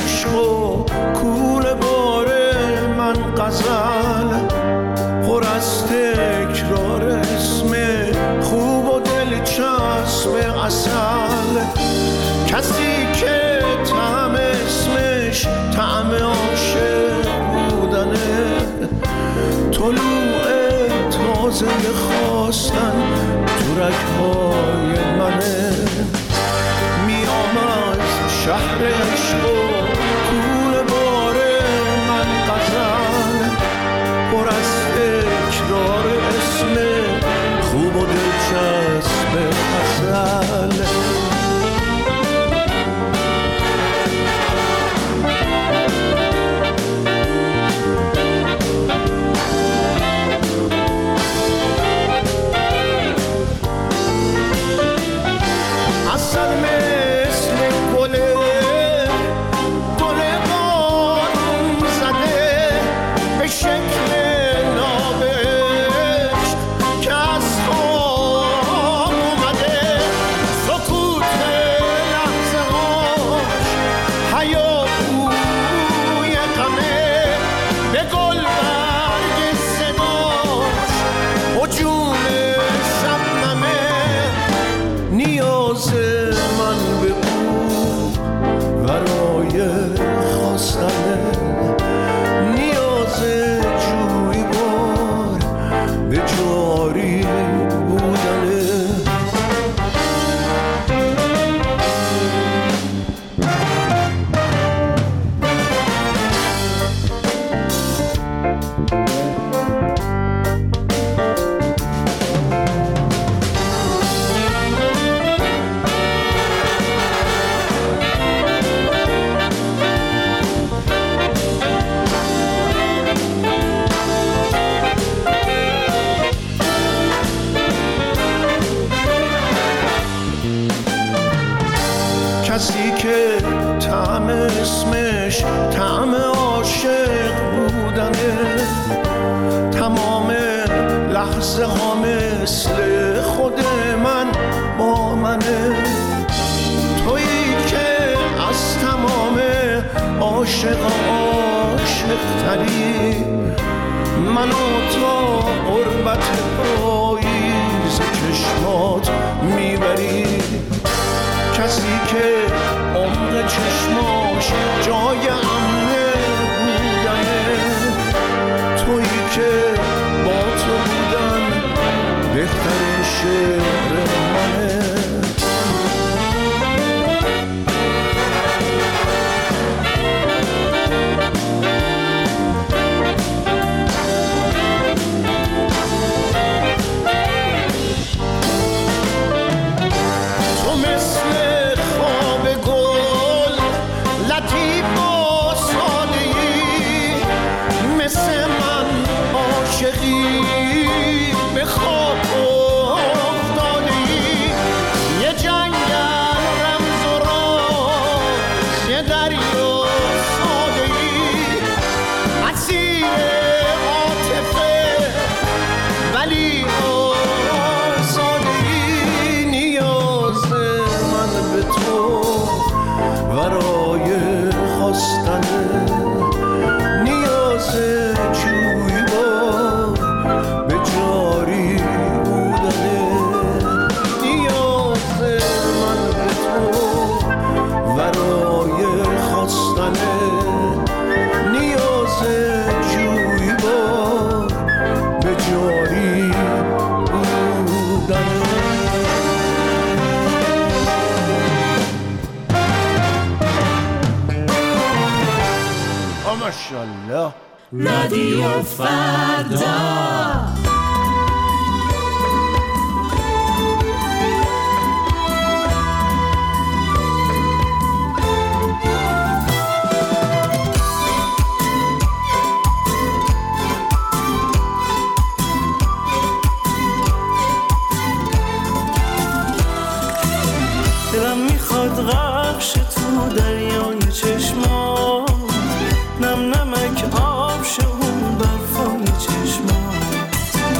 عشق و کوله بار من غزل پر از تکرار اسم خوب و دلچسب اصل. کسی که طعم اسمش طعم عاشق بودنه، طلوع تازه خواستن تو رگ‌های منه. میام از شهر عشق و کوله بار من غزل پر از تکرار اسم خوب و دلچسب اصل. کسی که طعم اسمش طعم عاشق بودنه، تمام لحظه ها مثل خود من با منه. تویی که از تمام عاشق تری منو تا قربت پاییز چشمات میبری. کسی که عمر چشماش جای امنه بودنه، تویی که با تو بودن بهترین شعر منه. به خواب افتادی یه جنگل رمز و راز، یه دریا ساده‌ای اسیر عاطفه ولی آزاده‌ای. نیاز من به تو برای خواستنه، نیاز ماشاءالله. رادیو فردا دلم میخواد غرق شه تو دریای چشمات، نم نمک آب شه اون برفای چشمات.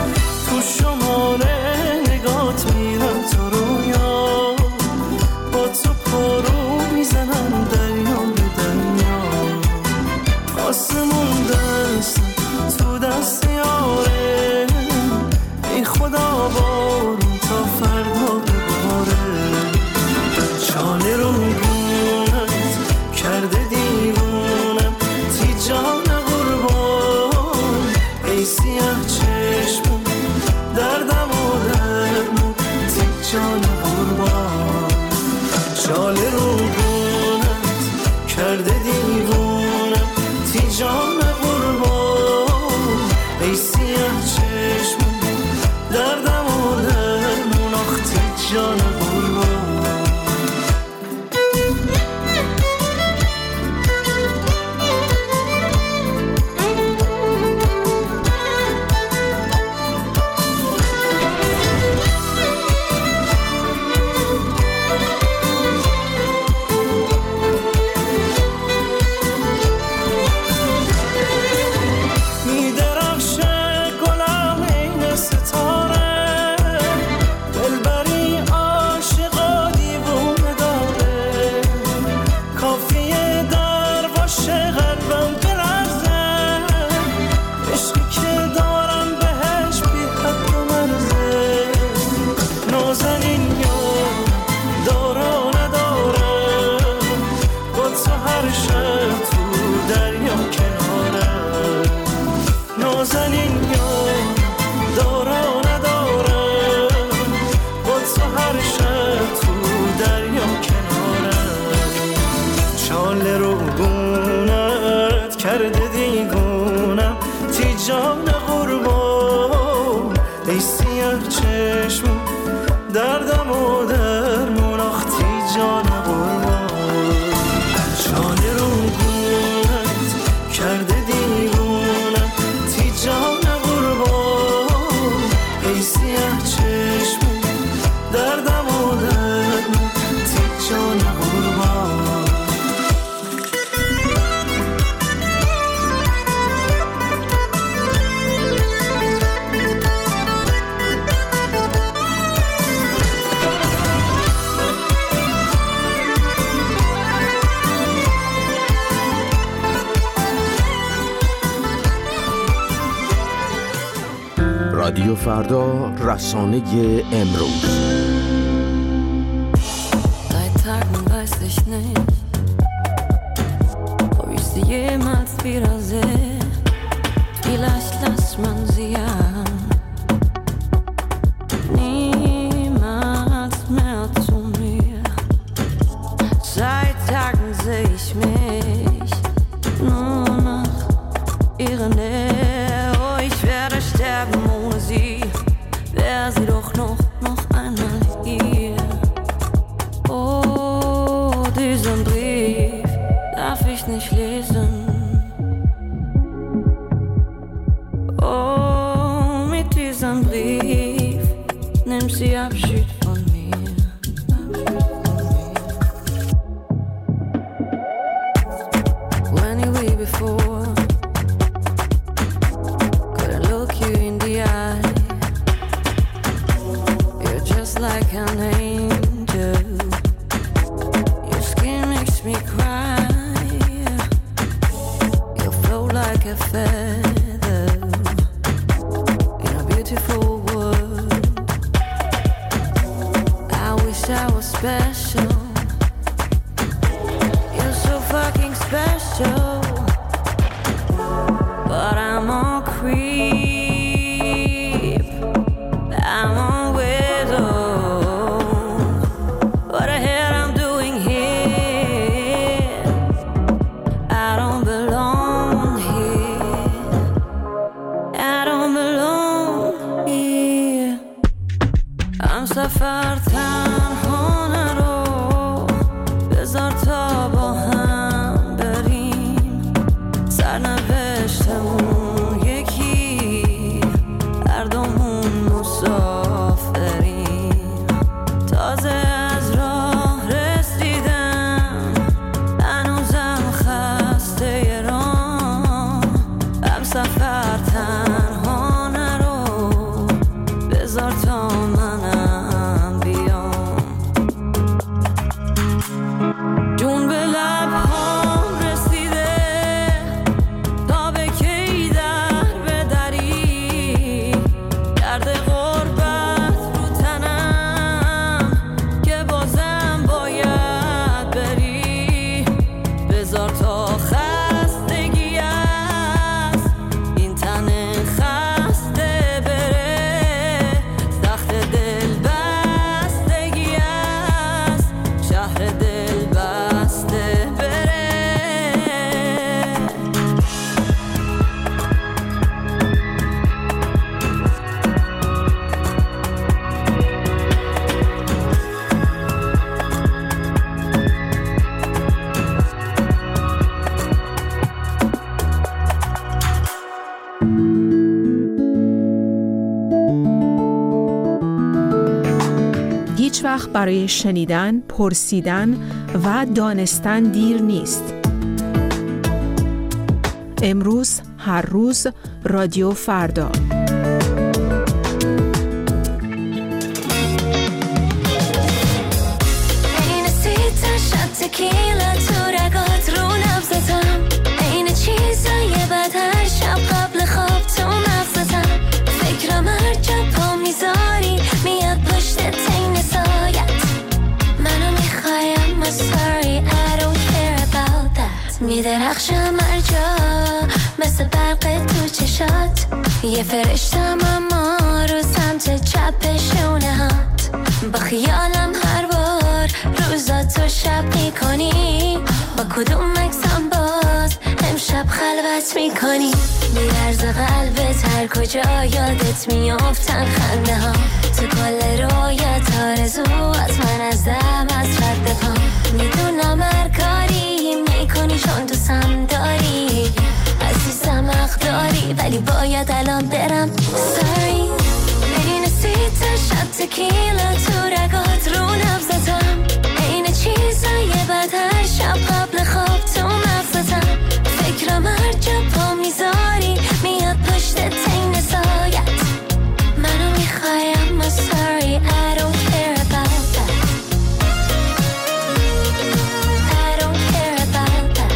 کرده دیوونم تی جان قربان ای سیاه چشمون دردم و درمون آخ تی جان قربان جان رو گونت کرده دیوونم تی جان قربان ای سیاه چشمون دردم و درمون تی جان قربان رادیو فردا، رسانه امروز. Seit Tagen weiß ich nicht, ob ich sie jemals wiedersehe. Vielleicht lässt man sie ja niemals mehr zu mir. Seit Tagen sehe ich mich nur nach ihrer Nähe. Oh, ich werde sterben ohne sie, wäre sie doch noch einmal hier. Oh, diesen Brief darf ich nicht lesen. Oh, mit diesem Brief nimmt sie Abschied von mir. When you were before, couldn't look you in the eye. You're just like an angel. Your skin makes me cry. You float like a feather in a beautiful world. I wish I was special. You're so fucking special. But I'm a creep. I'm a widow. What the hell I'm doing here? I don't belong here. I don't belong here. I'm سفر تنها نرو بذار تا با هم بریم سرنوشتمون یکی هر دومون مسافریم تازه از راه رسیدم هنوزم خسته راه هم سفر تنها نرو بذار تا منم بیام جون به لبهام رسیده تا به کی در بدری درد غربت رو تنم که بازم باید بری بذار تا خستگی است این تن خسته بره سخت دل بستگی است شهر دل بسته بره هیچ وقت برای شنیدن، پرسیدن و دانستن دیر نیست. امروز، هر روز، رادیو فردا. این سیتا شد تکیلا تو رگات رو نبزتم این چیزای بد هر شب قبل خواب تو مغزتم فکرم هر جا پا میذاری میاد پشت تین سایت منو میخوایم I'm sorry I don't care about that میدرخشم هر جا مثل برق تو چشات یه فرشتم اما رو سمت چپ شونه هات با خیالم هر بار روزا تو شب میکنی با کدوم اکسام باز امشب خلوت میکنی میارز قلبت هر کجا یادت میافتن خنده ها تو کل رویت آرزو از من از دم از رد پا میدونم هر کاری میکنی چون دوستم داری عزیزم حق داری ولی باید الان برم sorry بین سیت شب تکیلا تو رگات رو نبزتم این چیزای بد هر شب قبل خواب تو مغزتم فکرم هر جا پا میذاری میاد پشت تین سایت منو میخوایم sorry I don't care about that I don't care about that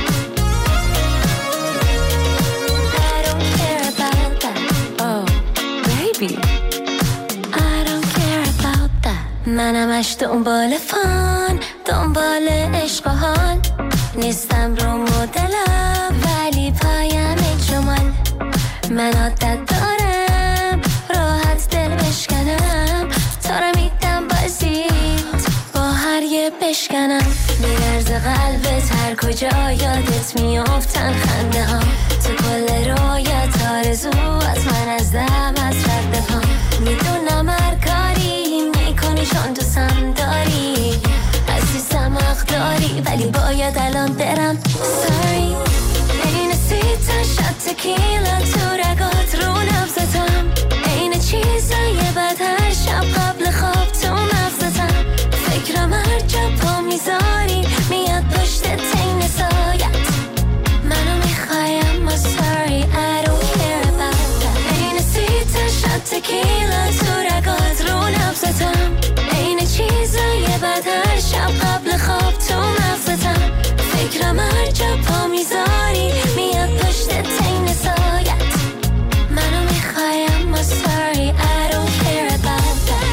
I don't care about that oh baby I don't care about that منمش دنبال فان دنبال عشق و حال نیستم رو مدلم ولی پایم جمال من عادت دارم راحت دل بشکنم تا رو میدم بازیت با هر یه بشکنم میرز قلبت هر کجا یادت میافتن خنده ها تو کل رویت آرزو از من از دم از رد پا میدونم هر کاری میکنی چون دوستم داری عزیزم حق داری ولی باید الان برم sorry این سیتا شب تکیلا تو رگات رو نبزتم این چیزای بد هر شب قبل خواب تو مغزتم فکرم هر جا پا میذاری میاد پشت تین سایت منو میخوایم sorry I don't care about that این سیتا شب تکیلا تو رگات رو نبزتم این چیزای بد هر شب قبل خواب تو مغزتم فکرم هر جا پا میذاری میاد پشت تین سایت منو میخوایم sorry I don't care about that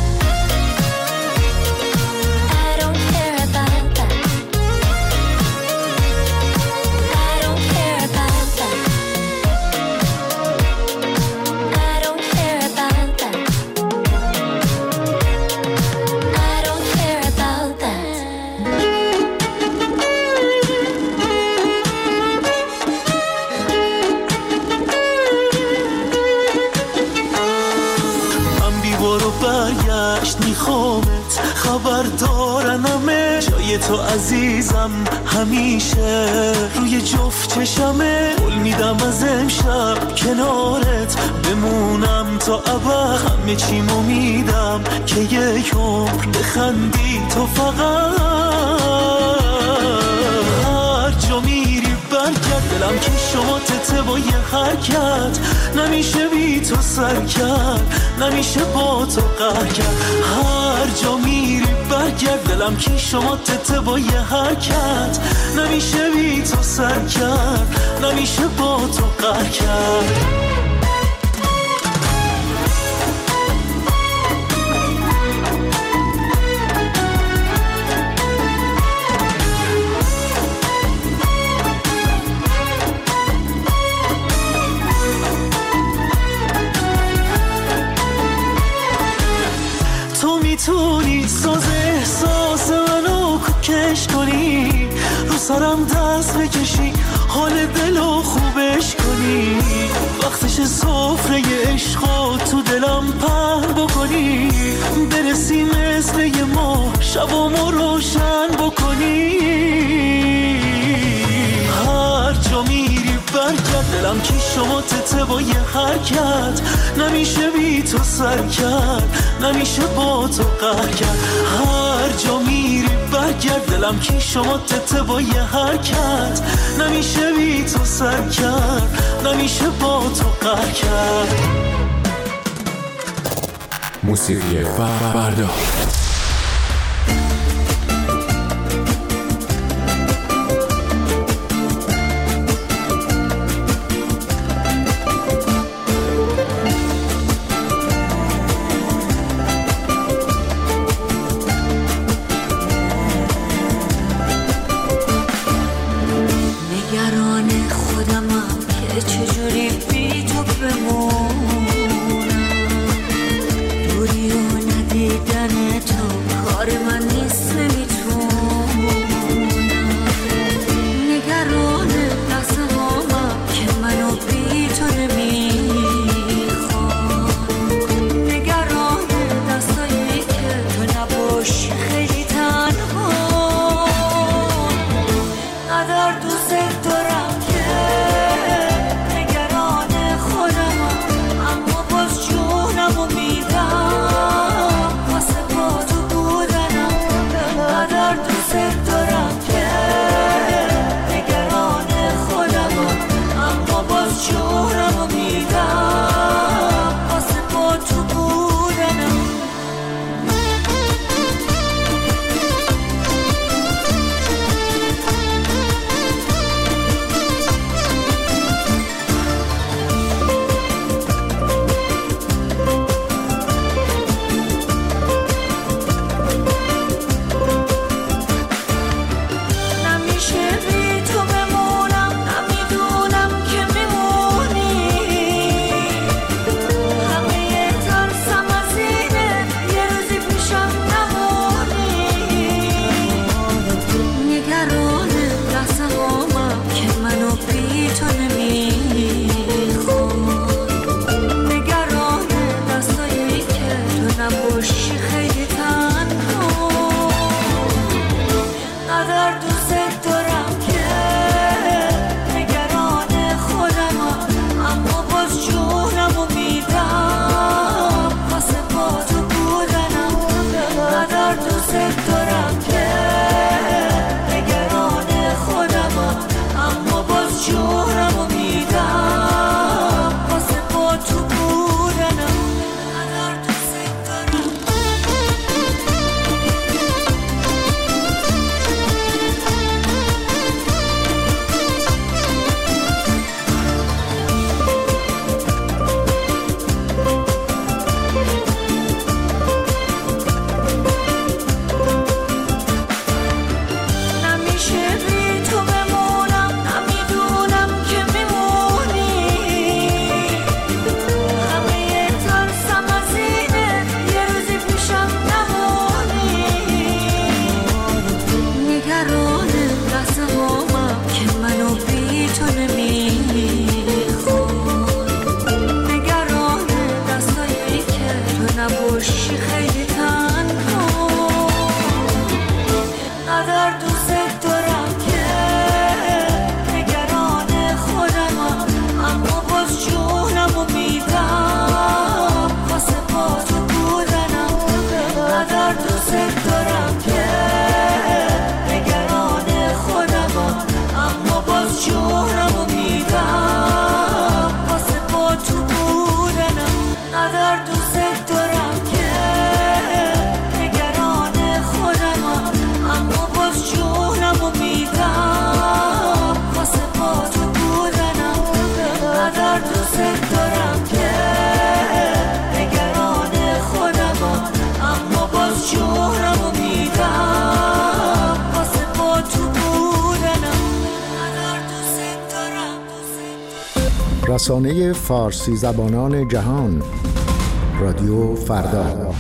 I don't care about that I don't care about that I don't care about that I don't care about that برگشت میخوامت خبر دارنمه جای تو عزیزم همیشه روی جفت چشمه قول میدم از امشب کنارت بمونم تا ابد همه چیمو میدم که یک عمر بخندی تو فقط هر جا میری برگرد دلم که شما تته با یه حرکت نمیشه بی تو سر کرد نمیشه با تو قهر کرد هر جا میری برگرد دلم که شما تته با یه حرکت نمیشه بی تو سر کرد نمیشه با تو قهر کرد میتونی ساز احساس منو کوکش کنی رو سرم دست بکشی حال دلو خوبش کنی وقتش سفره عشقو تو دلم پهن بکنی برسی مثل یه ماه شبامو روشن بکنی هر جا میری برگرد دلم که شما تته با یه حرکت نمیشه بی تو سر کرد نمیشه با تو قهر کرد هر جا میری برگرد دلم که شما تته با یه حرکت نمیشه بی تو سر کرد نمیشه با تو قهر کرد موسیقی فردا رسانه فارسی زبانان جهان، رادیو فردا.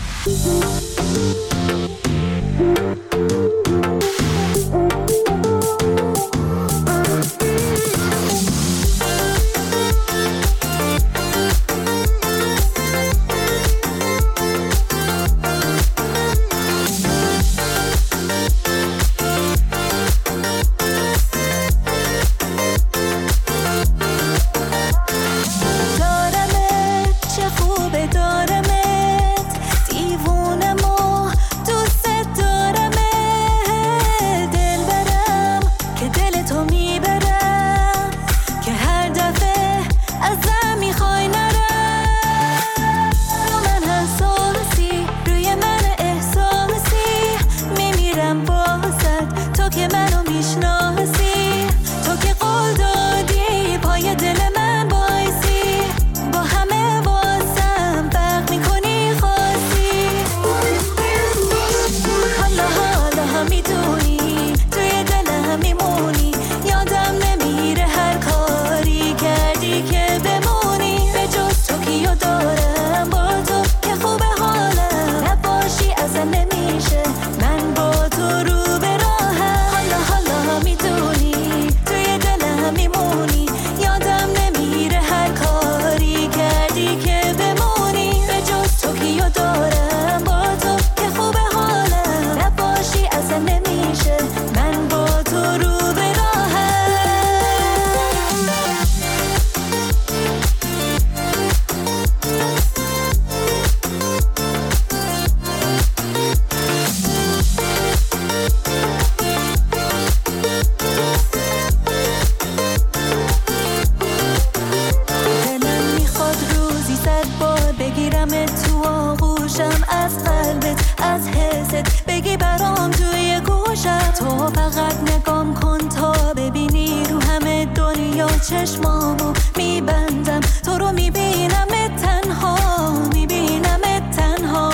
چشمامو میبندم، تو رو میبینم تنها، میبینم تنها.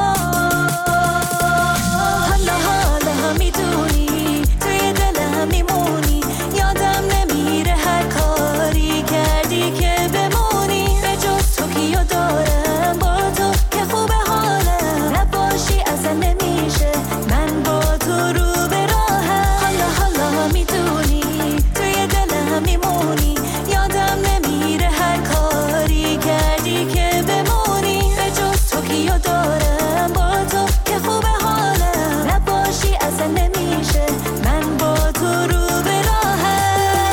حالا حالا میدونی توی دلم میمونی، یادم نمیره هر کاری کردی که بمونی. به جز تو کیو دارم با تو که خوبه حالم، نباشی اصلا نمیشه من با تو رو به راهم. حالا حالا میدونی توی دلم میمونی، یادم نمیره هر کاری کردی که بمونی. به جز تو کیو دارم با تو که خوبه حالم، نباشی اصلا نمیشه من با تو رو به راهم.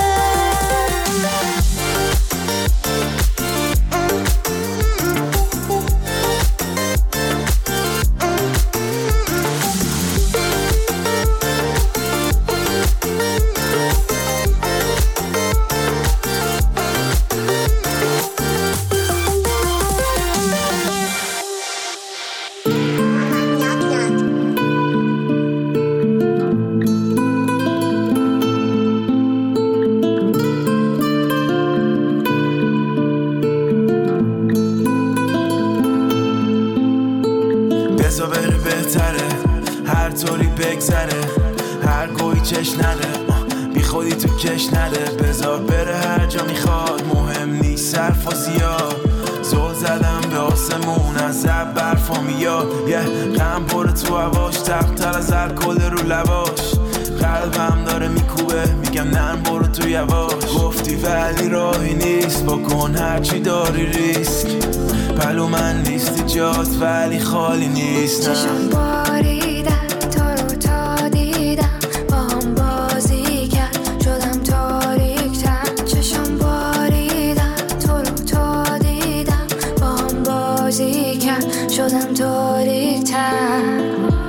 بزا بره بهتره، هر طوری بگذره، هر گویی چش نده، بی خودی تو کش نده. بذار بره هر جا میخواد، مهم نیست حرف و زیاد. زل زدم به آسمون از زب برفا میاد، یه غم بره تو هواش، تقتر از الکل رو لباش. قلبم داره میکوبه، میگم نرم برو تو یواش. گفتی ولی راهی نیست، بکن هرچی داری ریسک. پلو من نیستی جاست ولی خالی نیست. چشم باریدن تو رو تا دیدم، با هم بازی کرد شدم تاریک‌تر. چشم باریدن تو رو تا دیدم، با هم بازی کرد شدم تاریک‌تر.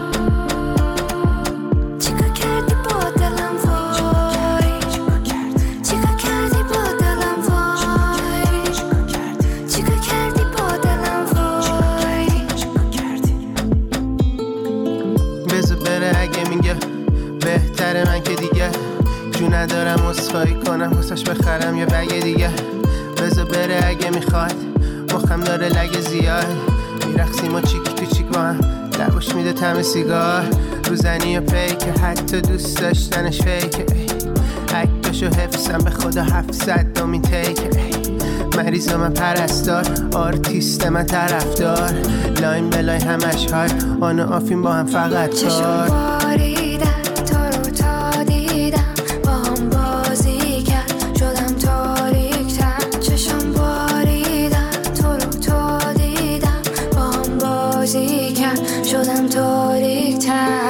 بهتره من که دیگه جو ندارم اصفایی کنم، واسش بخرم یه بگه دیگه. بذار بره اگه میخواد، مخم داره لگه زیاد. میرقصیم و چیک تو چیک با هم، لباش میده طعم سیگار. روزنی و پیکه، حتی دوست داشتنش فیکه. اگه حرفشو حفظم به خدا 700 دومین تیک. مریض من پرستار، آرتیست من طرفدار، لاین بلای همش های آن و آفین با هم فقط کار. باریدن تو رو تا دیدم با هم بازی کرد شدم تاریک‌تر. چشم باریدن تو رو تا دیدم با هم بازی کرد شدم تاریک‌تر.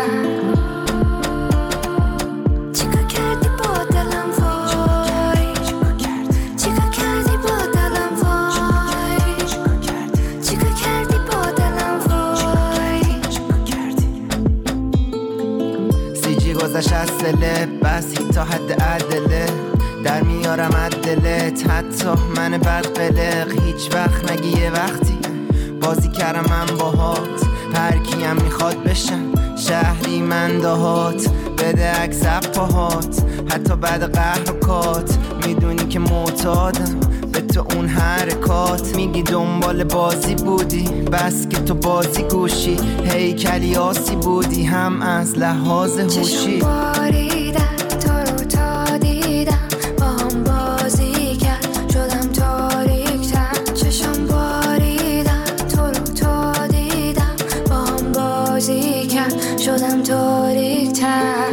گذشت از دله بس تا حد عدله در میارم عدلت. حتی من بد قلق هیچ وقت نگی یه وقتی بازی کردم من باهات. هر کیم میخواد بشم شهری من دهات بده عکس پاهات. حتی بعد قهر و کات میدونی که معتادم به تو اون حرکات. میگی دنبال بازی بودی بس که تو بازی گوشی هیکلی آسی بودی هم از لحاظ هوشی. چشم باریدن تو رو تا دیدم با هم بازی کرد شدم تاریک‌تر. چشم باریدن تو رو تا دیدم با هم بازی کرد شدم تاریک‌تر.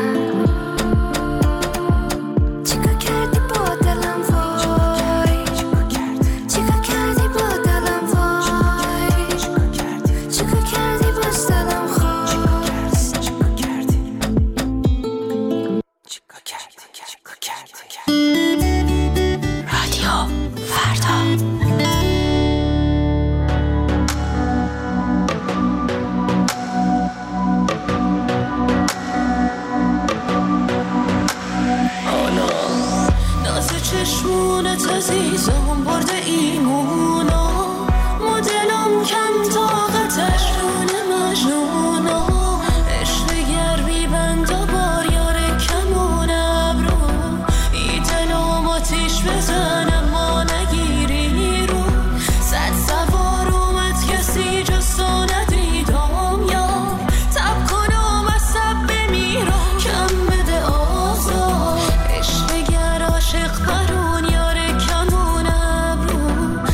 چشمونت عزیزم برده ایمونا مدلم کم طاقتش رون مجنونا. عشق گرمی بند و بار یار کمون ابرو ای دلم آتیش بزنم ما نگیری رو. صد سوار اومد کسی جستو ندیدم یا تب کنم از سب بمیرم کم بده آزاد. عشق گر عاشق برون یار کمون ابرو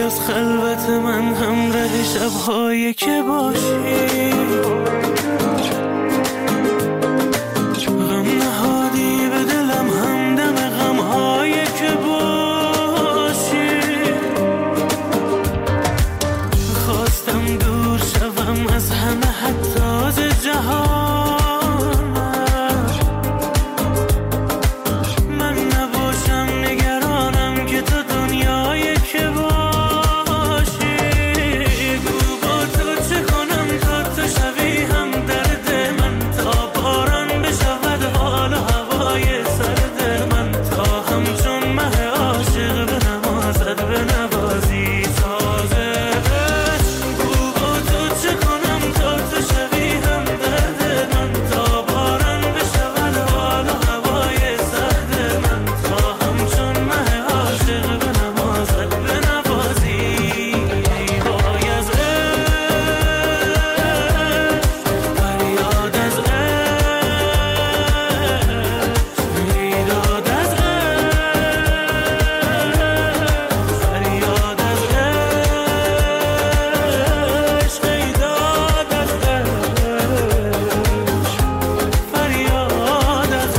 از خلوت من همراه شب‌هایی که باشی، غم نهادی به دلم همدم غم‌هایی که باشی. خواستم دور شوم از همه حتی از جهان، من نباشم نگرانم که تو دنیایی که باشی. گو با تو چه کنم تا تو شوی هم درد من، تا باران بشود حال و هوای سرد من، تا همچون مه عاشق به نمازت به نوازی تازه. گو با تو چه کنم تا تو شوی هم درد من، تا باران بشود حال و هوای سرد من، تا همچون مه عاشق به نمازت به نوازی. وای از فریاد از بیداد از فریاد از عشق، بیداد از فریاد از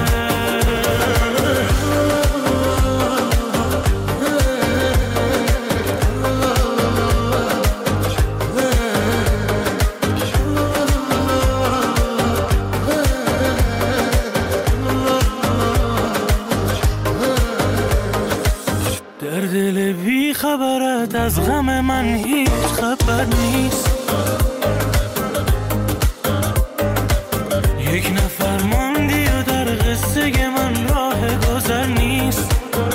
در دل بی خبرت از غم من هیچ خبر نیست. یک نفر ماندی و در قصه من راه گذر نیست.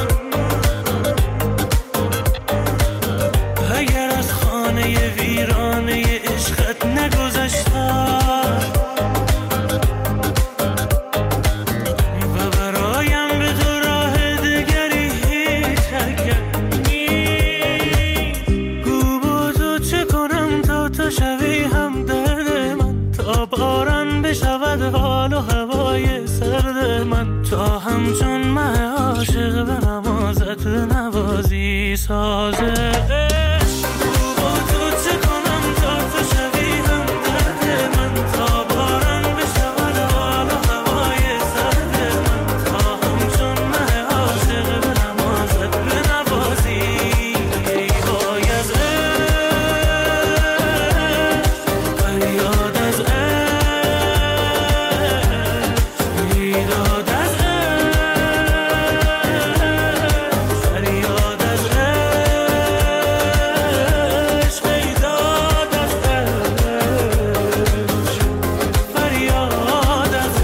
اگر از خانه ویرانه عشقت نگذشتم و برایم به تو راه دگری هیچ حرکت نیست. گو با تو چه کنم تا تو شوی هم درد من، تا باران بشود حال و هوای سرد من، تا همچون مه عاشق به نمازت نوازی سازه. گو با تو چه کنم تا تو شوی هم درد من، تا باران بشود حال و هوای سرد من، تا همچون مه عاشق به نمازت به نوازی. وای از فریاد از بیداد از فریاد از عشق، بیداد از فریاد از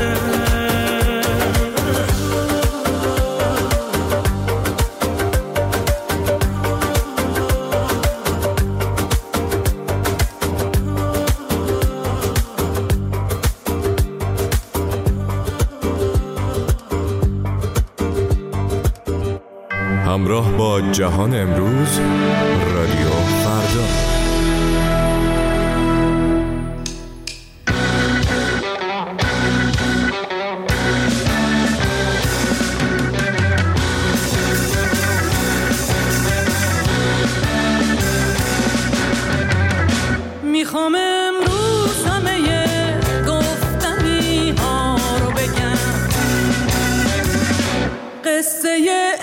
همراه با جهان امروز، رادیو فردا. میخوام امروز همه گفتنی ها رو بگم، قصه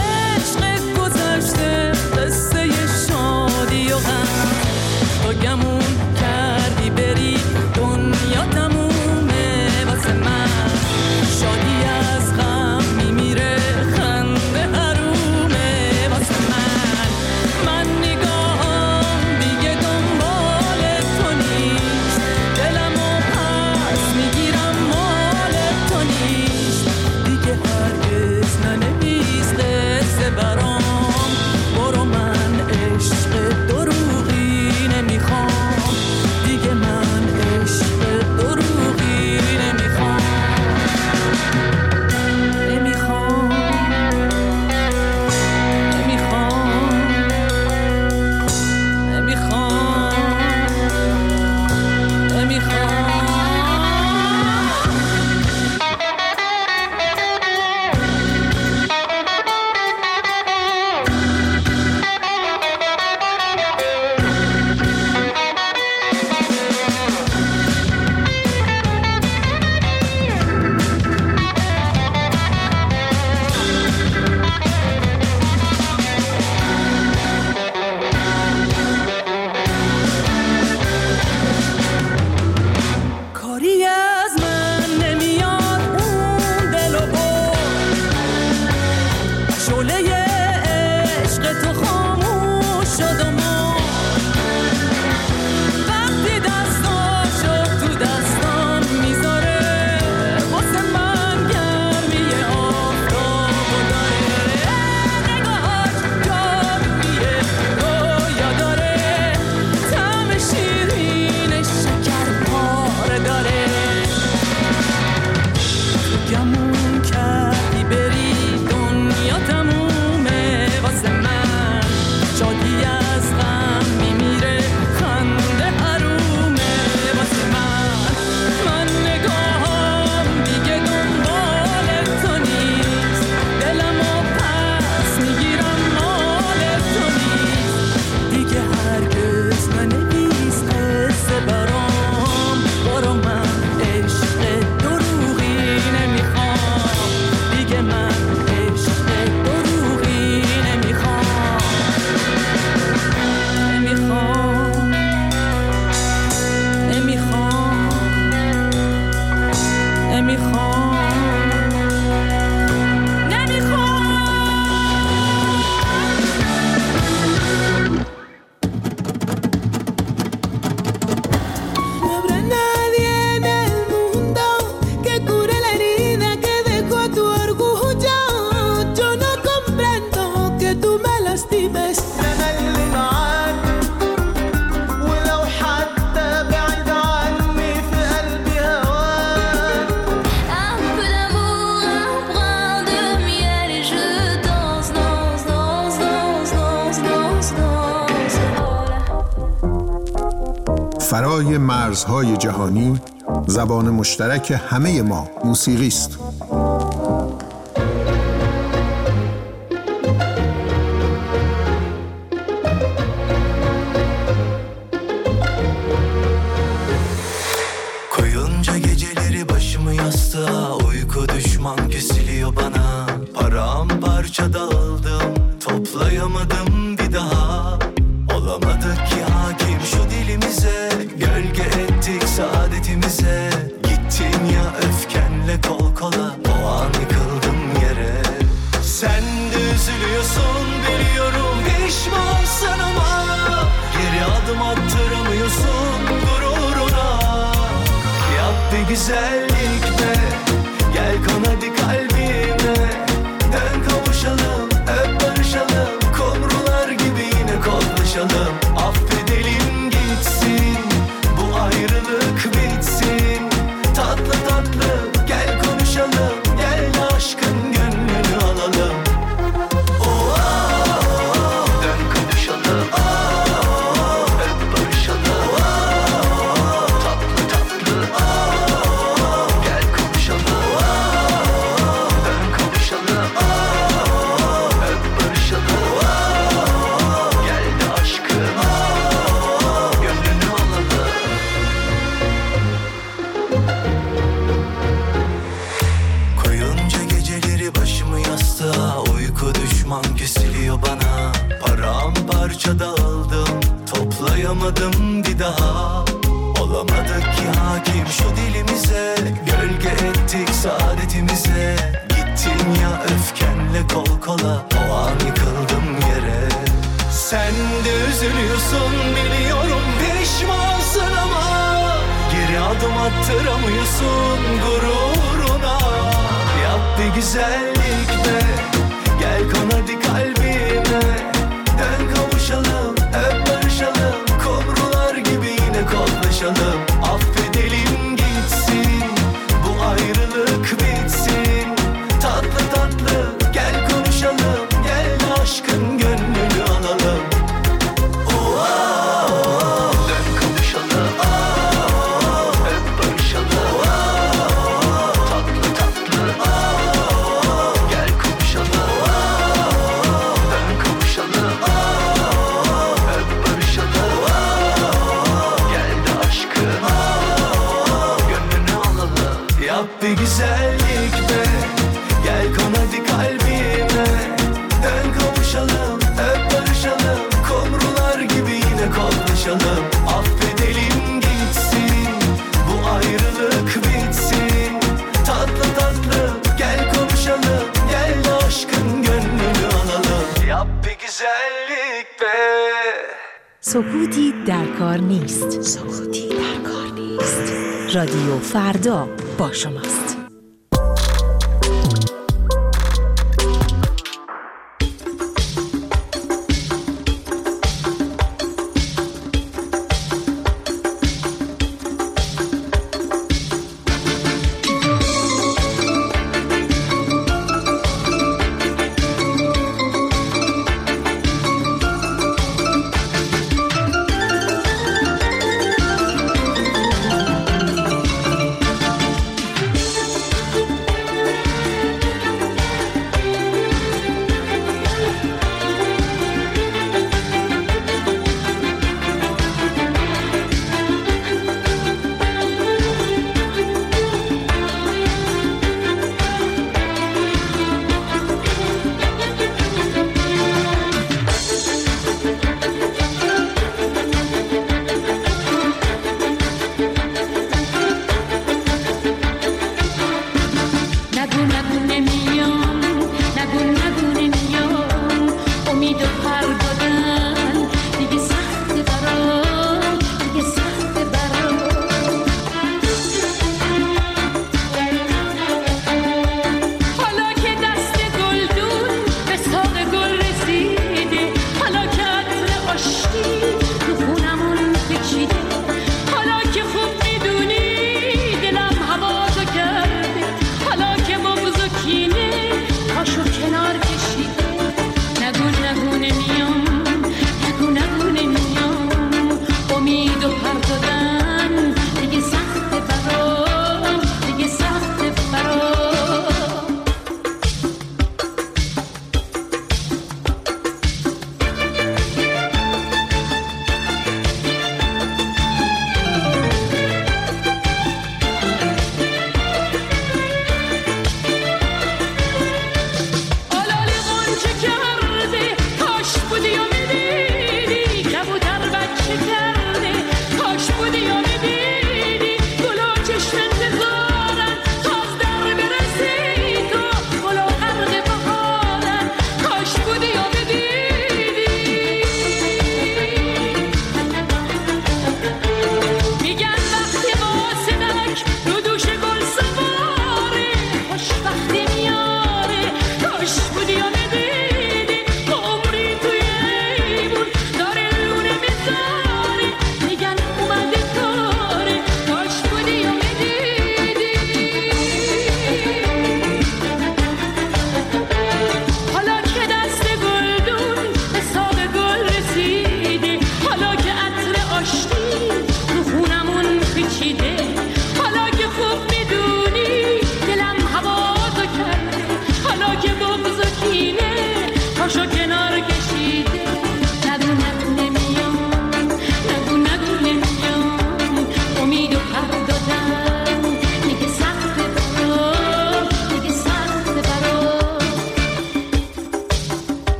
عشق گذشته، قصه شادی و غم، بگم فرای مرزهای جهانی زبان مشترک همه ما موسیقی است. Koyunca geceleri başımı yastığa, uyku düşman kesiliyor bana. Paramparça dağıldım, toplayamadım bir daha. Olamadık ki hakim şu dilimize, gölge ettik saadetimize. Gittin ya öfkenle kol kola, o an yıkıldım yere. Sen de üzülüyorsun biliyorum, pişmansın ama geri adım attıramıyorsun gururuna. Yap bir güzellik be, gel kon hadi kalbime. Dön kavuşalım, öp barışalım, kumrular gibi yine koklaşalım. Affedelim gitsin, bu ayrılık bitsin. Tatlı tatlı gel konuşalım, gel de aşkın gönlünü alalım. Oh, dön kavuşalım, öp barışalım. Tatlı tatlı gel konuşalım, dön kavuşalım, öp barışalım. Gel de aşkın gönlünü alalım. Koyunca geceleri başımı yastığa, uyku düşman kesiliyor bana. Paramparça dağıldım, toplayamadım bir daha. Olamadık ki hakim şu dilimize, gölge ettik saadetimize. Gittin ya öfkenle kol kola, o an yıkıldım yere. Sen de üzülüyorsun biliyorum, pişmansın ama geri adım attıramıyorsun gururuna. Yap bir güzellik be, gel kon hadi kalbime. Dön kavuşalım, öp barışalım, kumrular gibi yine koklaşalım. Affedelim gitsin, bu ayrılık bitsin. Tatlı tatlı gel konuşalım, gel de aşkın gönlünü alalım. Dön kavuşalım, öp barışalım. Tatlı tatlı gel konuşalım. Dön kavuşalım, öp barışalım. Gel de aşkın gönlünü alalım. Yap bir güzellik be, gel kon hadi kalbime. Dön kavuşalım, öp barışalım, kumrular gibi yine koklaşalım. Affedelim gitsin, bu ayrılık bitsin. Tatlı tatlı gel konuşalım, gel de aşkın gönlünü alalım. Yap bir güzellik be. سکوتی در کار نیست. سکوتی در کار نیست. رادیو فردا با شماست.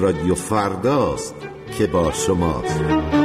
رادیو فرداست که با شماست.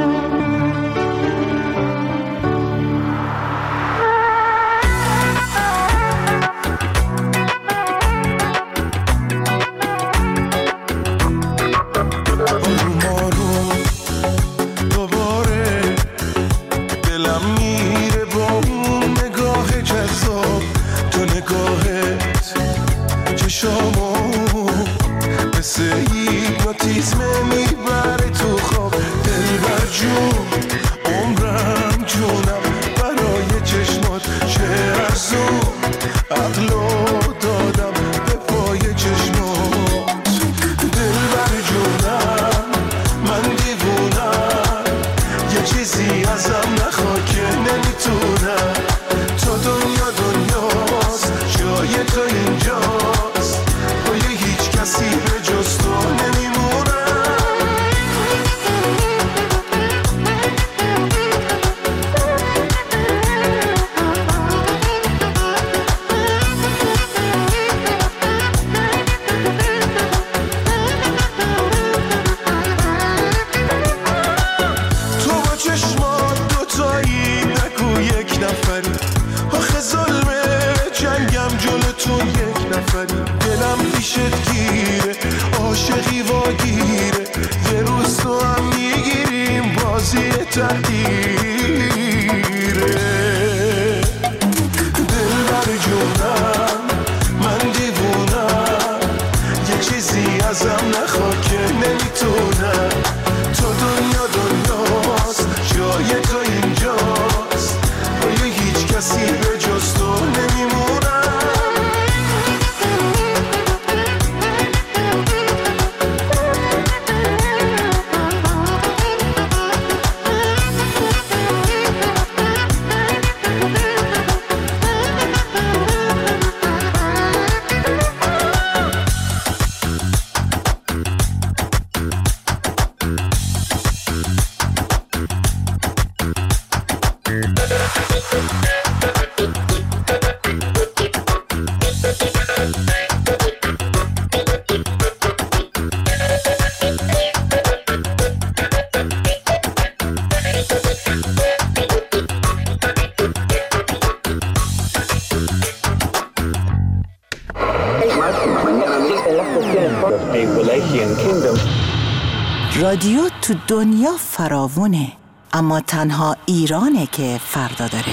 رادیو تو دنیا فراوونه، اما تنها ایرانه که فردا داره.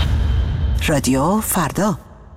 رادیو فردا.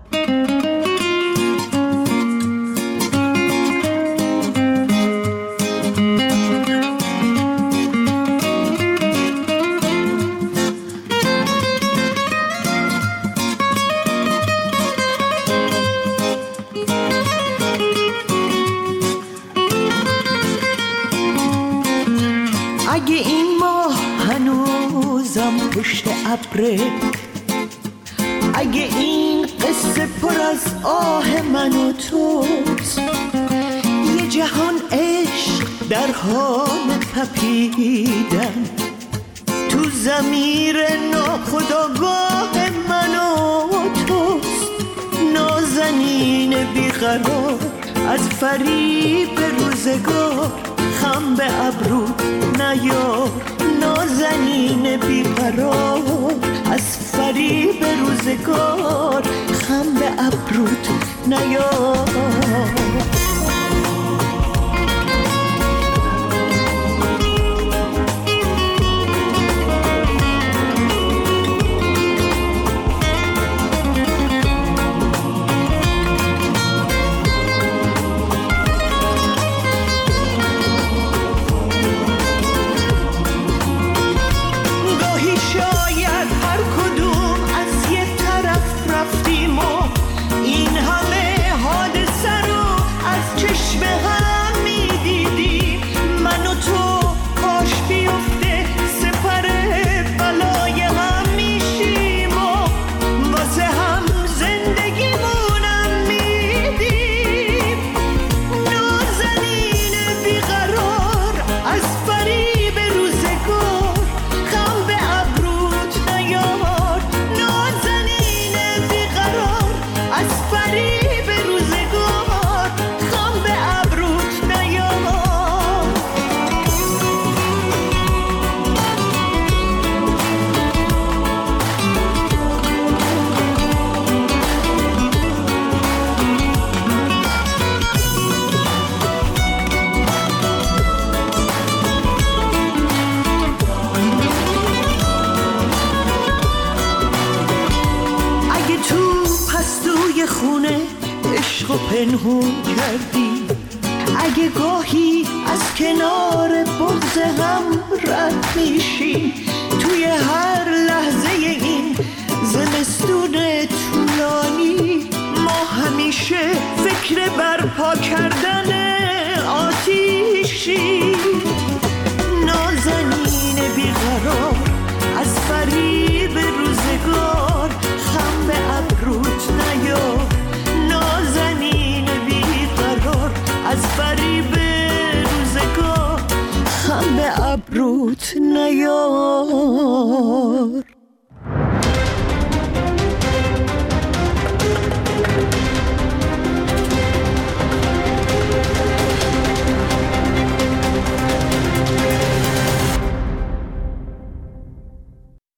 اگه این ماه هنوزم پشت ابره، اگه این قصه پر از آه من و توست، یه جهان عشق در حال تپیدن تو ضمیر ناخودآگاه من و توست. نازنین بیقرار از فریب روزگار، خم به ابرو نیار. نازنین بیقرار از فریب روزگار، خم به ابروت نیار. خونه عشق و پنهون کردی. اگه گاهی از کنار بغض هم رد میشی، توی هر لحظه این زمستون طولانی ما همیشه فکر برپا کردن آتیشی. نازنین بیقرار از فریب روزگار، خم به ابروت نیار. نازنین بیقرار از فریب روزگار، خم به ابروت نیار.